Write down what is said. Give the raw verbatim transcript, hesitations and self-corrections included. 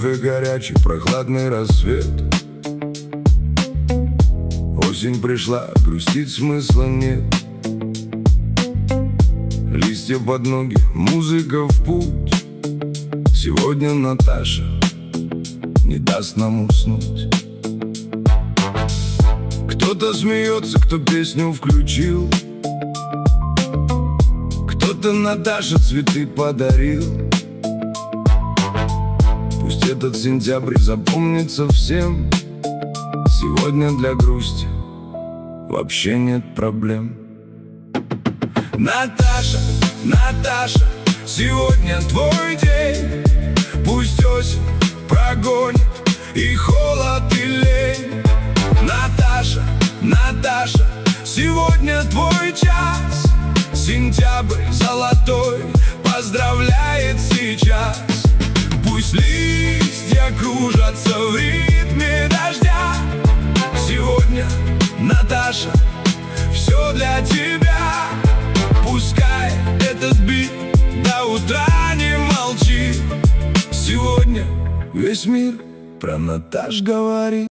кофе горячий, прохладный рассвет. Осень пришла, грустить смысла нет. Листья под ноги, музыка в путь. Сегодня Наташа не даст нам уснуть. Кто-то смеется, кто песню включил, кто-то Наташе цветы подарил. Пусть этот сентябрь запомнится всем. Сегодня для грусти вообще нет проблем. Наташа, Наташа, сегодня твой день. Пусть осень прогонит и холод, и лень. Наташа, Наташа, сегодня твой час. Сентябрь золотой поздравляет сейчас. Пусть листья кружатся в ритме дождя. Сегодня, Наташа, все для тебя. Пускай этот бит до утра не молчит. Сегодня весь мир про Наташ говорит.